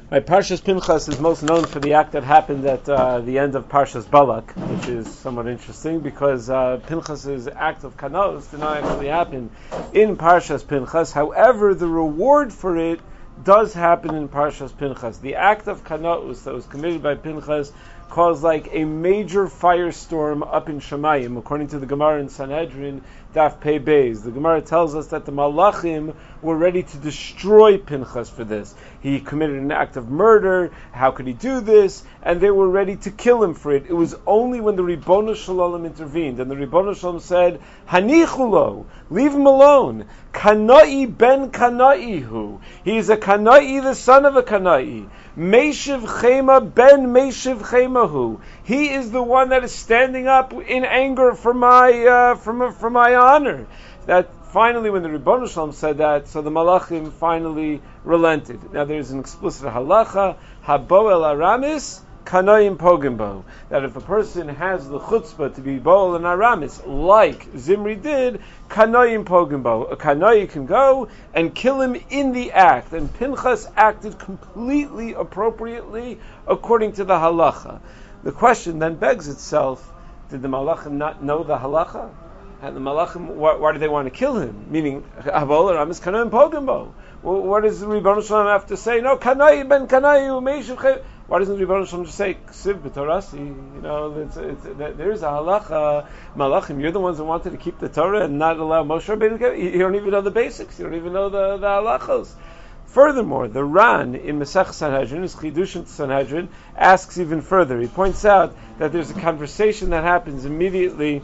Right, Parshas Pinchas is most known for the act that happened at the end of Parshas Balak, which is somewhat interesting because Pinchas's act of Kanaos did not actually happen in Parshas Pinchas. However, the reward for it does happen in Parshas Pinchas. The act of Kanaos that was committed by Pinchas caused like a major firestorm up in Shemayim, according to the Gemara in Sanhedrin, Daf Pei Beis. The Gemara tells us that the Malachim were ready to destroy Pinchas for this. He committed an act of murder. How could he do this? And they were ready to kill him for it. It was only when the Ribbono Shel Olam intervened, and the Ribbono Shel Olam said, Hanichulo, leave him alone. Kanai ben Kanaihu. He is a Kanai, the son of a Kanai. Meshiv Chema ben Meshiv Chemahu. He is the one that is standing up in anger for my for my honor. That finally, when the Ribbono Shel Olam said that, so the Malachim finally relented. Now there's an explicit halacha, habo el aramis, kanayim pogimbo. That if a person has the chutzpah to be boel and aramis, like Zimri did, kanayim pogimbo. A kanay can go and kill him in the act. And Pinchas acted completely appropriately according to the halacha. The question then begs itself, did the Malachim not know the halacha? And the Malachim, why do they want to kill him? Meaning, Habol Aramis Kanai Pogimbo. What does the Ribbono Shel Olam have to say? No, Kanai ben Kanai Umeishiv. Why doesn't the Ribbono Shel Olam just say Ksiv b'Torasi? You know, there's a halacha. Malachim, you're the ones that wanted to keep the Torah and not allow Moshe Rabbeinu to go. You don't even know the basics. You don't even know the halachos. Furthermore, the Ran in Masech Sanhedrin, his Chidushim Sanhedrin, asks even further. He points out that there's a conversation that happens immediately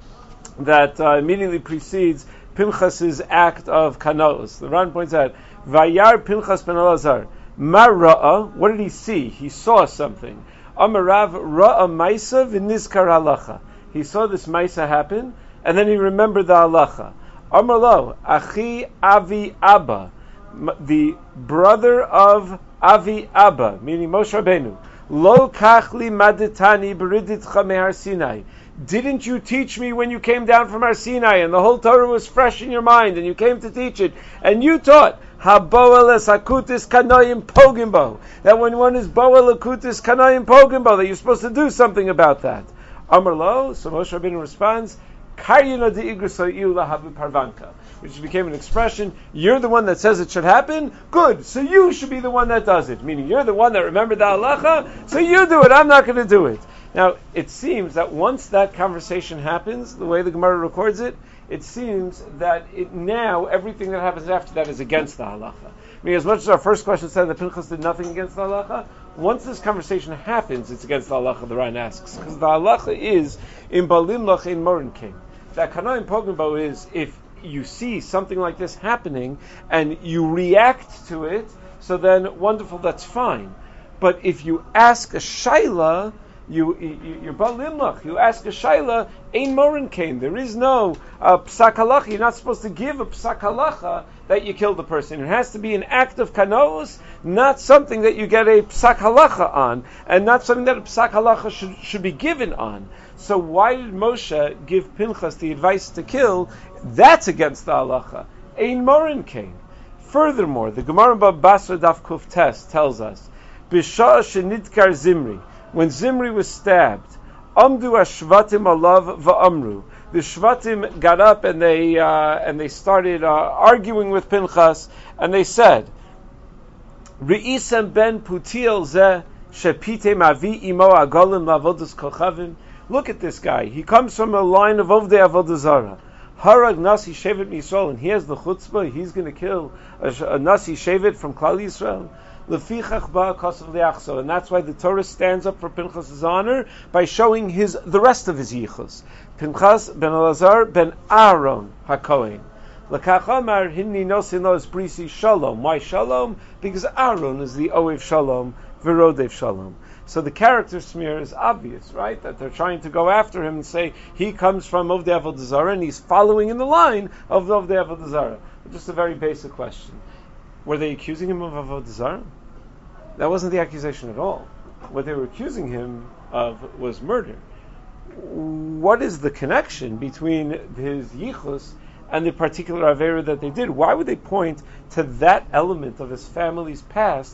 precedes Pinchas's act of Kanaos. The Ran points out, Vayar Pinchas ben Elazar, Ma Ra'a, what did he see? He saw something. Amarav Ra'a Maisa v'nizkar halacha. He saw this Maisa happen, and then he remembered the halacha. Amar lo, Achi Avi Abba, the brother of Avi Abba, meaning Moshe Rabbeinu. Lo kachli maditani beriditcha mehar Sinai. Didn't you teach me when you came down from Har Sinai and the whole Torah was fresh in your mind and you came to teach it and you taught haboeles hakutis kanoim pogimbo, that when one is boel hakutis kanoim pogimbo that you're supposed to do something about that. Amar lo, so Moshe Rabbeinu responds, karyina deigruso iu lahavu parvanka, which became an expression, you're the one that says it should happen, good, so you should be the one that does it, meaning you're the one that remembered the halacha, so you do it, I'm not going to do it. Now, it seems that once that conversation happens, the way the Gemara records it, it seems that now everything that happens after that is against the halacha. I mean, as much as our first question said that Pinchas did nothing against the halacha, once this conversation happens, it's against the halacha, the Ran asks. Because the halacha is, in balimlach in morin king. That kanayim pogimbo is, if you see something like this happening, and you react to it, so then, wonderful, that's fine. But if you ask a shaila, you're balimlach. You ask a shaila, ein morin kain. There is no psak halacha. You're not supposed to give a psak halacha that you killed the person. It has to be an act of kanaos, not something that you get a psak halacha on, and not something that a psak halacha should be given on. So why did Moshe give Pinchas the advice to kill? That's against the halacha. Ein morin kain. Furthermore, the Gemara Bab Basra Daf Kuf Tes tells us, B'shah shenidkar Zimri, when Zimri was stabbed, Amdu Ashvatim alav va'amru. The Shvatim got up and they started arguing with Pinchas, and they said, Re'isem ben Putiel zeh shepite mavi imo agolim lavodas kochavim. Look at this guy. He comes from a line of Ovdei Avodah Zarah. Harag Nasi Shevet Yisrael, and he has the chutzpah. He's going to kill a Nasi Shevet from Klal Yisrael. And that's why the Torah stands up for Pinchas' honor by showing the rest of his yichus. Pinchas ben Elazar ben Aaron HaKohen. L'kachamar hinni nosin lo es brisi shalom. Why shalom? Because Aaron is the oev shalom, v'rodev shalom. So the character smear is obvious, right? That they're trying to go after him and say he comes from Ovdei Avodah Zarah and he's following in the line of Ovdei Avodah Zarah. Just a very basic question. Were they accusing him of Avodah Zarah? That wasn't the accusation at all. What they were accusing him of was murder. What is the connection between his yichus and the particular avera that they did? Why would they point to that element of his family's past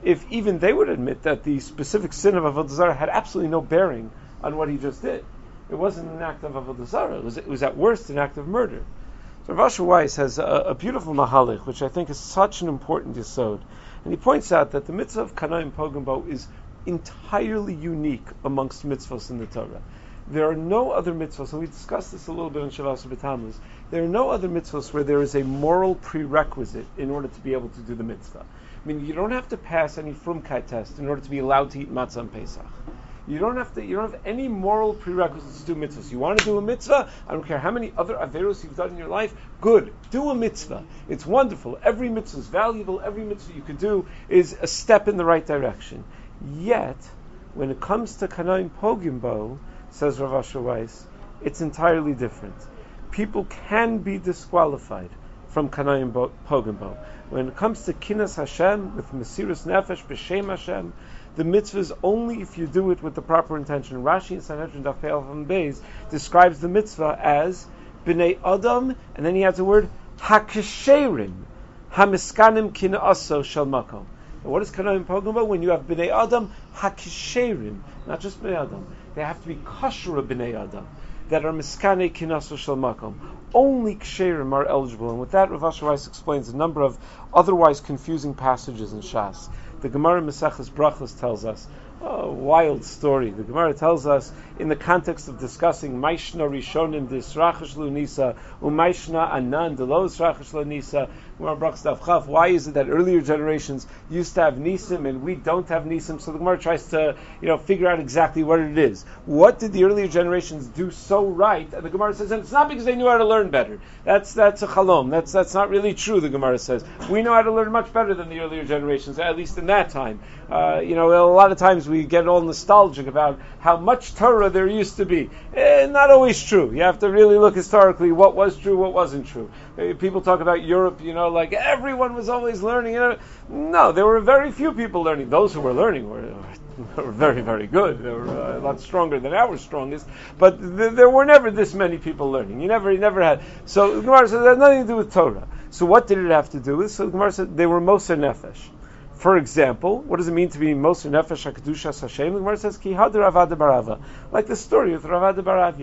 if even they would admit that the specific sin of Avodah Zarah had absolutely no bearing on what he just did. It wasn't an act of Avodah Zarah. It was at worst an act of murder. So Rav Asher Weiss has a beautiful mahalich, which I think is such an important yesod. And he points out that the mitzvah of Kanayim Pogim Bo is entirely unique amongst mitzvahs in the Torah. There are no other mitzvahs, and we discussed this a little bit in Shavas B'Tammuz, there are no other mitzvahs where there is a moral prerequisite in order to be able to do the mitzvah. I mean, you don't have to pass any Frumkeit test in order to be allowed to eat matzah on Pesach. You don't have any moral prerequisites to do mitzvahs. You want to do a mitzvah? I don't care how many other averos you've done in your life. Good. Do a mitzvah. It's wonderful. Every mitzvah is valuable. Every mitzvah you could do is a step in the right direction. Yet, when it comes to Kanayim Pogim Bo, says Rav Asher Weiss, it's entirely different. People can be disqualified from Kanayim Pogim Bo. When it comes to Kinas Hashem, with Mesirus Nefesh, B'Shem Hashem, the mitzvah is only if you do it with the proper intention. Rashi in Sanhedrin Daf Pei Alef Beis describes the mitzvah as B'nei Adam, and then he adds the word HaKesherim, HaMiskanim Kina'aso Shel Makom. And what is Kanayim Pogim Bo? When you have B'nei Adam HaKesherim, not just B'nei Adam. They have to be kosher B'nei Adam, that are Miskane Kina'aso Shel Makom. Only Ksherim are eligible. And with that, Rav Asher Weiss explains a number of otherwise confusing passages in Shas. The Gemara Maseches Brachos tells us a wild story. The Gemara tells us, in the context of discussing Maishna Rishonim Disrachish Lunisa, Umaishna Anan Delos Rachish Lunisa, Gemara Brachos Daf Chaf. Why is it that earlier generations used to have Nisim and we don't have Nisim? So the Gemara tries to, figure out exactly what it is. What did the earlier generations do so right? And the Gemara says, and it's not because they knew how to learn better. That's a chalom. That's not really true. The Gemara says we know how to learn much better than the earlier generations, at least in that time. A lot of times we get all nostalgic about how much Torah there used to be. Not always true. You have to really look historically what was true, what wasn't true. People talk about Europe, like everyone was always learning. No, there were very few people learning. Those who were learning were very, very good. They were a lot stronger than our strongest. But there were never this many people learning. You never had. So the Gemara says it had nothing to do with Torah. So what did it have to do with? So the Gemara said they were Moser Nefesh. For example, what does it mean to be Moser Nefesh HaKadushas Hashem? The Gemara says, Ki Had Ravada Barava. Like the story with Ravada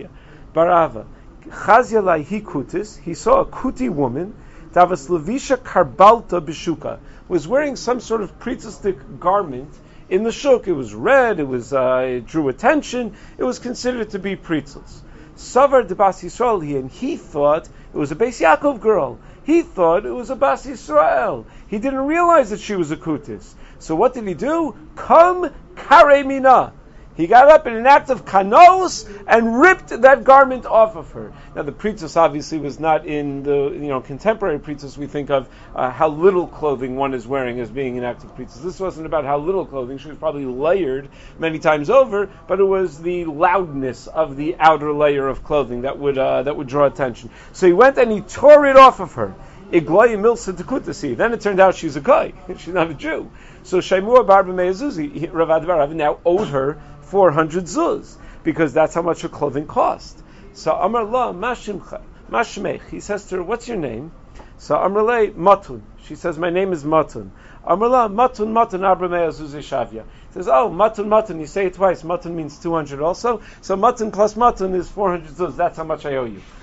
Barava. Chazia Laihi Kutis, he saw a Kuti woman, Davas Levisha Karbalta Bishuka, was wearing some sort of priestestic garment in the shuk. It was red, it drew attention, it was considered to be priestess. Savar de Bas Yisrael, and he thought it was a Beis Yaakov girl. He thought it was a Bas Yisrael. He didn't realize that she was a Kutis. So what did he do? Come Kare Mina. He got up in an act of kanos and ripped that garment off of her. Now the priestess obviously was not in the contemporary priestess. We think of how little clothing one is wearing as being an act of priestess. This wasn't about how little clothing. She was probably layered many times over, but it was the loudness of the outer layer of clothing that would draw attention. So he went and he tore it off of her. Then it turned out she's a guy. She's not a Jew. So Shaimua Barba Me'azuzi, Ravad Barav, now owed her 400 zuz, because that's how much her clothing cost. So Amar La Mashmech, he says to her, what's your name? So Amar Le Matun. She says, my name is Matun. Amar La Matun Arba Me'azuzi Shavya. He says, oh, Matun, you say it twice. Matun means 200 also. So Matun plus Matun is 400 zuz. That's how much I owe you.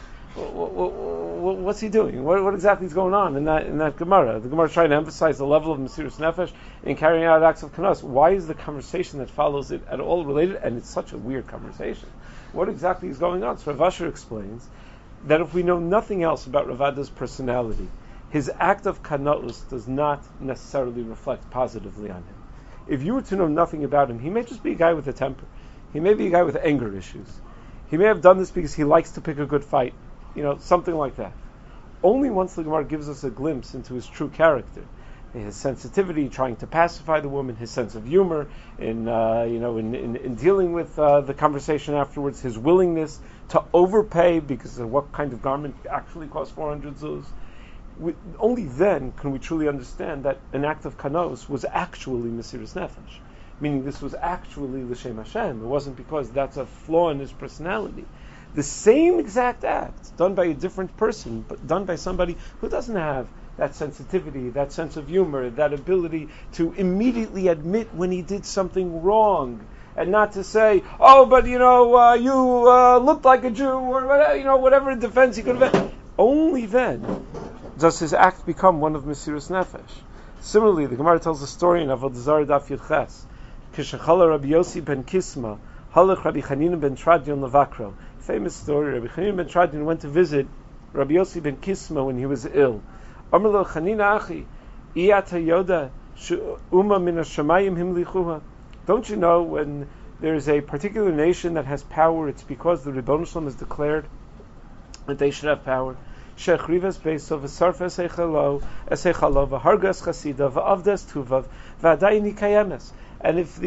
What's he doing? What exactly is going on in that Gemara? The Gemara is trying to emphasize the level of Mesirus Nefesh in carrying out acts of kanos. Why is the conversation that follows it at all related? And it's such a weird conversation. What exactly is going on? So Rav Asher explains that if we know nothing else about Ravada's personality, his act of kanos does not necessarily reflect positively on him. If you were to know nothing about him, he may just be a guy with a temper. He may be a guy with anger issues. He may have done this because he likes to pick a good fight. Something like that. Only once the Gemara gives us a glimpse into his true character, his sensitivity, trying to pacify the woman, his sense of humor, in dealing with the conversation afterwards, his willingness to overpay because of what kind of garment actually costs 400 zuz. Only then can we truly understand that an act of kanos was actually Mesirus Nefesh, meaning this was actually L'Shem Hashem. It wasn't because that's a flaw in his personality. The same exact act, done by a different person, but done by somebody who doesn't have that sensitivity, that sense of humor, that ability to immediately admit when he did something wrong, and not to say, "Oh, but you looked like a Jew," or whatever defense he could have had. Only then does his act become one of Mesiras Nefesh. Similarly, the Gemara tells a story in Avodah Zarah Daf Yud Ches. Kishachala Rabbi Yossi ben Kisma, halach Rabbi Chanina ben Tradion Levakro. Famous story. Rabbi Chanina ben Tradion went to visit Rabbi Yossi ben Kisma when he was ill. Amar lo Chanina achi, iyata yoda she'uma min hashamayim himlichuha. Don't you know when there is a particular nation that has power, it's because the Ribono Shel Olam has declared that they should have power. Shechrivas beisov v'sarfes eichalo eseichalo v'hargas chasida v'avdas tuvav v'adayin kayemes. And if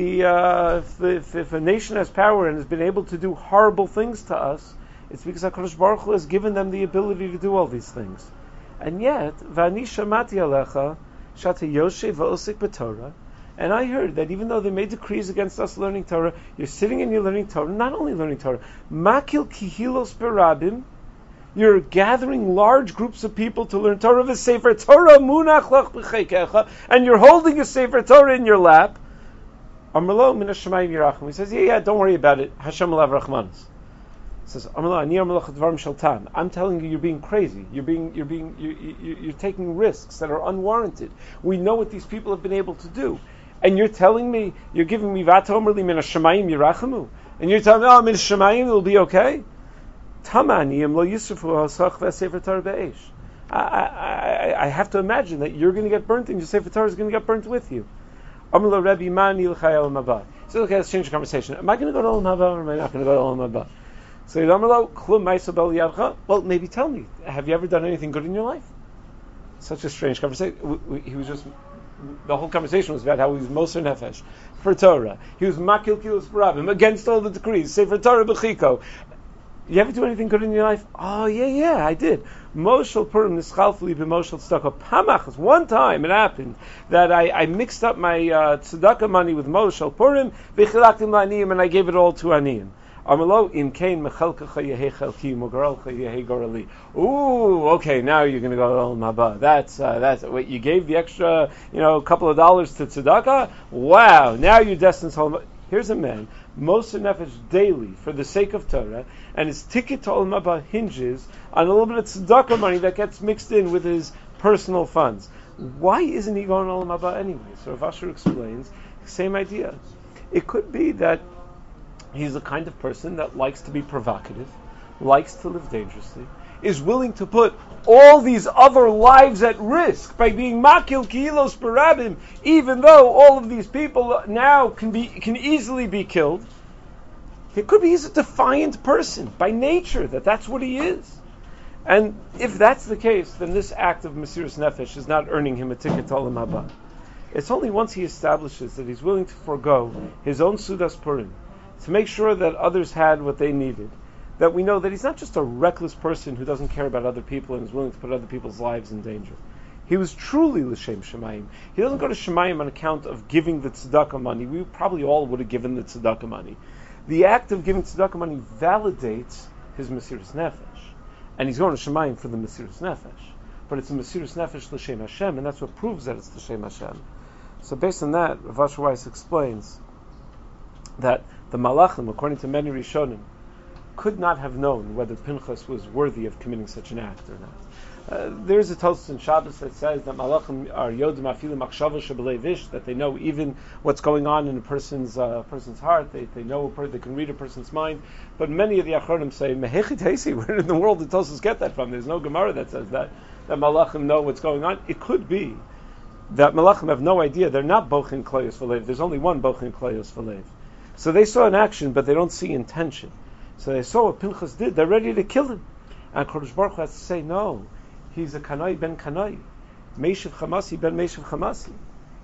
a nation has power and has been able to do horrible things to us, it's because HaKadosh Baruch Hu has given them the ability to do all these things. And yet, v'ani shamati alecha shata yoshev v'osik b'Torah. And I heard that even though they made decrees against us learning Torah, you're sitting and you're learning Torah, not only learning Torah, makil kihilos berabim, you're gathering large groups of people to learn Torah v'sefer Torah munach lach b'cheikecha, and you're holding a sefer Torah in your lap. Amrlo min hashamayim yirachim. He says, yeah, don't worry about it. Hashem alav rachmanis. He says, Amrlo ani amrlo chadvarim shaltan. I'm telling you, you're being crazy. You're taking risks that are unwarranted. We know what these people have been able to do, and you're telling me, you're giving me v'atomerli min hashamayim yirachimu, and you're telling me, oh, min hashamayim it'll be okay. Tamaniyim lo yisrafu hasach v'sefer Torah be'esh. I have to imagine that you're going to get burnt, and your sefer Torah is going to get burnt with you. Amrlo Rebbe mani l'chayel mabah. So okay, let's change the conversation. Am I going to go to Olam Haba or am I not going to go to Olam Haba? So Amrlo klum ma'isa bel yadcha. Well, maybe tell me, have you ever done anything good in your life? Such a strange conversation. He was just, the whole conversation was about how he was Moser Nefesh for Torah. He was makil kilos barabim against all the decrees. Say for Torah b'chiko. You ever do anything good in your life? Oh, yeah, I did. Moshel Purim nischalfli b'moshel tzedakah pamachas. One time it happened that I mixed up my tzedakah money with Moshel Purim, v'chilaktim la'aniyim, and I gave it all to aniyim. Amalo im kain mechelkacha yehei chelki mogaralcha yehei gorali. Ooh, okay, now you're going to go to Olam Haba. That's wait, you gave the extra, couple of dollars to tzedakah? Wow, now you're destined to Olam Haba. Here's a man, Moser Nefesh daily for the sake of Torah, and his ticket to Olam Haba hinges on a little bit of tzedakah money that gets mixed in with his personal funds. Why isn't he going to Olam Haba anyway? So Rav Asher explains, same idea. It could be that he's the kind of person that likes to be provocative, likes to live dangerously, is willing to put all these other lives at risk by being makil kilos barabim, even though all of these people now can easily be killed. It could be he's a defiant person by nature, that's what he is. And if that's the case, then this act of Mesiras Nefesh is not earning him a ticket to Olam Haba. It's only once he establishes that he's willing to forego his own Sudas Purim to make sure that others had what they needed, that we know that he's not just a reckless person who doesn't care about other people and is willing to put other people's lives in danger. He was truly l'shem shemayim. He doesn't go to shemayim on account of giving the tzedakah money. We probably all would have given the tzedakah money. The act of giving tzedakah money validates his Mesiras Nefesh. And he's going to shemayim for the Mesiras Nefesh. But it's a Mesiras Nefesh l'shem Hashem, and that's what proves that it's l'shem Hashem. So based on that, Rav Asher Weiss explains that the Malachim, according to many Rishonim, could not have known whether Pinchas was worthy of committing such an act or not. There's a Tosfos in Shabbos that says that Malachim are Yodim Afilu Machshava Shebelei Vish, that they know even what's going on in a person's heart. They know they can read a person's mind. But many of the Achronim say, Mehechit Heisi, where in the world did Tosfos get that from? There's no Gemara that says that Malachim know what's going on. It could be that Malachim have no idea. They're not Bochin Kleos V'Lev. There's only one Bochin Kleos V'Lev. So they saw an action, but they don't see intention. So they saw what Pinchas did. They're ready to kill him. And Kodesh Baruch Hu has to say, no, he's a Kanai ben Kanai. Meshiv Chamasi ben Meshiv Chamasi.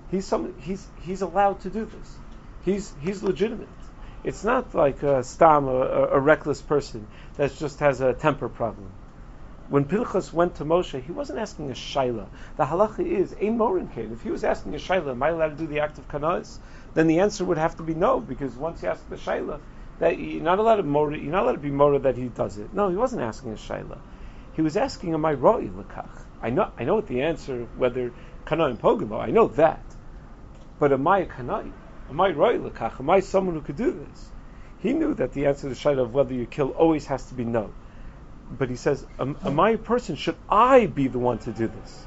He's allowed to do this. He's legitimate. It's not like a reckless person that just has a temper problem. When Pinchas went to Moshe, he wasn't asking a shaila. The halacha is, ein morin kain. If he was asking a shaila, am I allowed to do the act of kanais? Then the answer would have to be no, because once you ask the shaila, that you're not allowed to be mora that he does it. No, he wasn't asking a shaila. He was asking, am I roi l'kach? I know what the answer, whether kana and pogimo, I know that. But am I a kanai? Am I roy lekach? Am I someone who could do this? He knew that the answer to the shaila of whether you kill always has to be no. But he says, am I a person? Should I be the one to do this?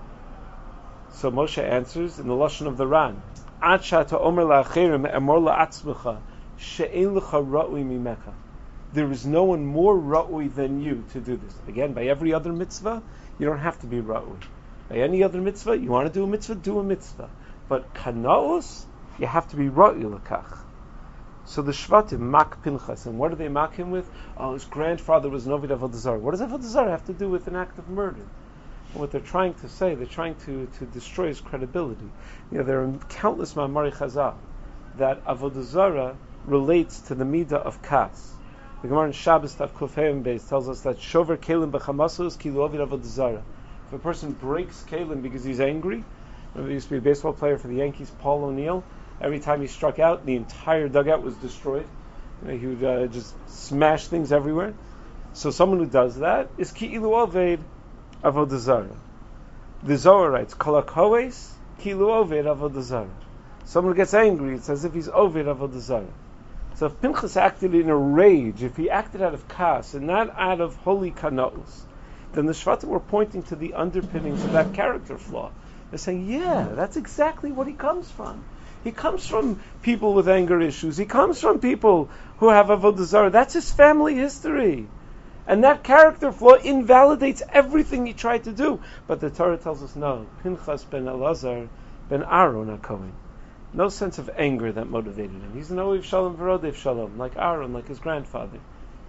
So Moshe answers in the lashon of the Ran, Ad shata omer la'achirim emor la'atzmecha she'en lecha ra'ui mimecha. There is no one more ra'ui than you to do this. Again, by every other mitzvah, you don't have to be ra'ui. By any other mitzvah, you want to do a mitzvah. But kanaos, you have to be ra'ui lekach. So the Shvatim mak Pinchas, and what do they mak him with? Oh, his grandfather was an Ovid Avodah Zarah. What does Avodah Zarah have to do with an act of murder? And what they're trying to say, they're trying to destroy his credibility. There are countless Ma'amari Chazal that Avodah Zarah relates to the midah of kas. The Gemara in Shabbos Tav Kufayim Beis tells us that shover kelim b'chamasos kilu ovid Avodah Zarah. If a person breaks kelim because he's angry, there used to be a baseball player for the Yankees, Paul O'Neill. Every time he struck out, the entire dugout was destroyed. He would just smash things everywhere. So someone who does that is ki'ilu oved avodah zarah. The Zohar writes, kol hakohes ki'ilu oved avodah zarah. Someone who gets angry, it's as if he's oved avodah zarah. So if Pinchas acted in a rage, if he acted out of kas and not out of holy kanaos, then the Shvatim were pointing to the underpinnings of that character flaw. They're saying, yeah, that's exactly what he comes from. He comes from people with anger issues. He comes from people who have avodah zarah. That's his family history. And that character flaw invalidates everything he tried to do. But the Torah tells us, no, Pinchas ben Elazar ben Aaron HaKohen. No sense of anger that motivated him. He's an Oiv Shalom V'Rodev Shalom, like Aaron, like his grandfather.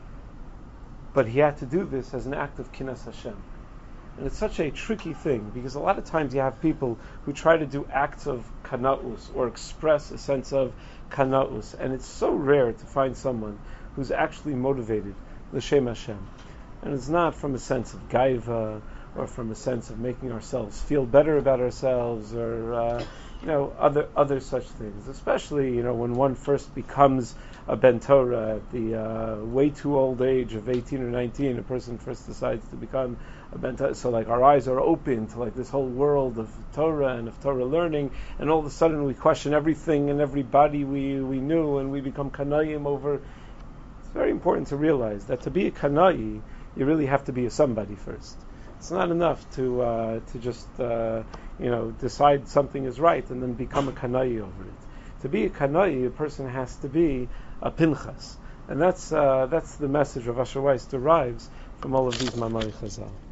But he had to do this as an act of Kinas Hashem. And it's such a tricky thing, because a lot of times you have people who try to do acts of kana'us, or express a sense of kana'us, and it's so rare to find someone who's actually motivated l'shem Hashem. And it's not from a sense of gaiva, or from a sense of making ourselves feel better about ourselves, or other such things. Especially, when one first becomes a Ben Torah at the way too old age of 18 or 19, a person first decides to become a Ben Torah. So our eyes are open to this whole world of Torah and of Torah learning, and all of a sudden we question everything and everybody we knew, and we become kanayim over. It's very important to realize that to be a kanayi, you really have to be a somebody first. It's not enough to just decide something is right and then become a kanayi over it. To be a kanayi, a person has to be a Pinchas, and that's the message of Asher Weiss derives from all of these Mamari Chazal.